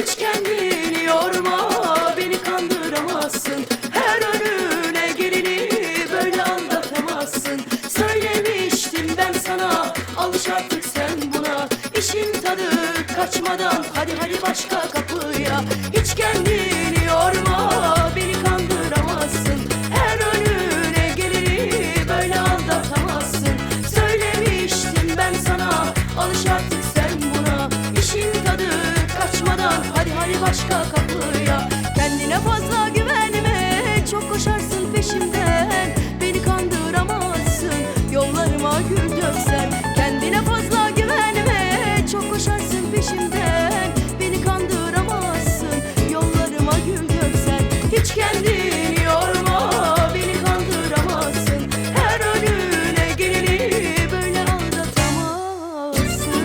Hiç kendini yorma, beni kandıramazsın. Her önüne geleni böyle aldatamazsın. Söylemiştim ben sana, alış artık sen buna. İşin tadı kaçmadan hadi başka kapıya. Hiç kendini yorma, beni kandıramazsın. Her önüne geleni böyle aldatamazsın. Söylemiştim ben sana, alış artık sen buna. İşin tadı kaçmadan hadi başka kapıya. Kendine fazla güvenme, çok koşarsın peşimden. Beni kandıramazsın, yollarıma gül döksen. Kendine fazla güvenme, çok koşarsın peşimden. Beni kandıramazsın, yollarıma gül döksen. Hiç kendini yorma, beni kandıramazsın. Her önüne geleni böyle aldatamazsın.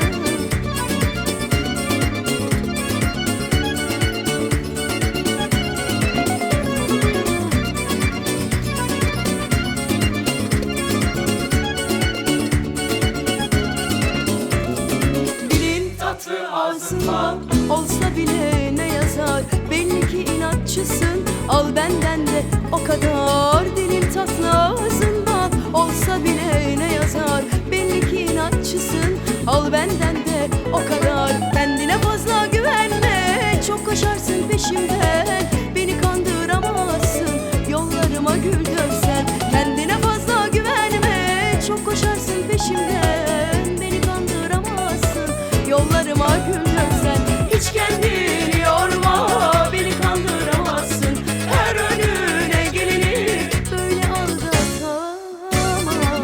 Dilin tatlı ağzından olsa bile ne yazar? Belli ki inatçısın, al benden de o kadar. Dilin tatlı ağzından olsa bile ne yazar? Belli ki inatçısın, al benden de o kadar. Kendine fazla güvenme, çok koşarsın peşimden. Beni kandıramazsın, yollarıma gül döksen. Kendine fazla güvenme, çok koşarsın peşimden. Beni kandıramazsın, yollarıma gül döksen. Hiç kendini yorma, beni kandıramazsın. Her önüne geleni böyle aldatamazsın.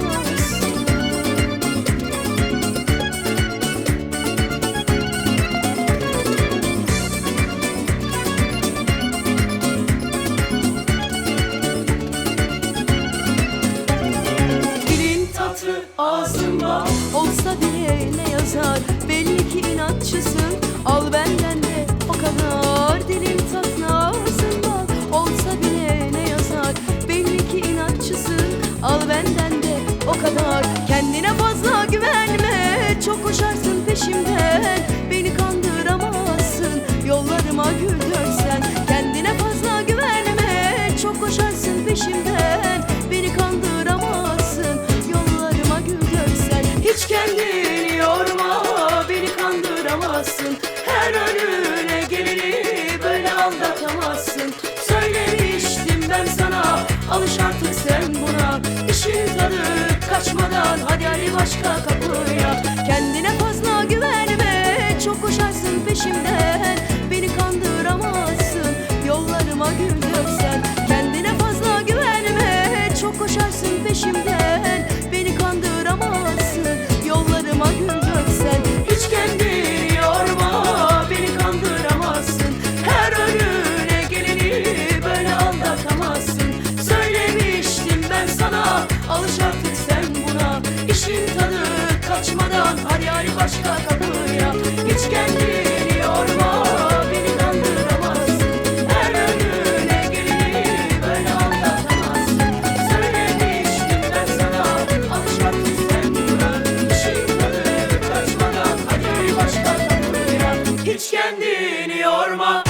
Dilin tatlı ağzında olsa bile ne yazar? Belli ki inatçısın, al benden de o kadar. Dilin tatlı ağzında olsa bile ne yazar? Belli ki inatçısın, al benden de o kadar. Kendine fazla güvenme, çok koşarsın peşimden. Beni kandıramazsın, yollarıma gül döksen. Kendine fazla güvenme, çok koşarsın peşimden. Beni kandıramazsın, yollarıma gül döksen. Hiç kendini yorma, beni kandıramazsın. Her önüne geleni böyle aldatamazsın. Söylemiştim ben sana, alış artık sen buna. İşin tadı kaçmadan hadi başka kapıya. Kendine fazla güvenme, çok koşarsın peşimden. Beni kandıramazsın, yollarıma gül döksen. Kendine fazla güvenme, çok koşarsın peşimden. Beni kandıramazsın, yollarıma gül döksen. Hiç kendini yorma, beni kandıramazsın. Her önüne geleni böyle aldatamazsın. Söylemiştim ben sana, alış artık sen buna. İşin tadı kaçmadan hadi başka kapıya. Hiç kendini yorma, beni kandıramazsın. Her önüne geleni böyle aldatamazsın. Söylemiştim ben sana, alış artık sen buna. İşin tadı kaçmadan hadi başka kapıya. Hiç kendini yorma.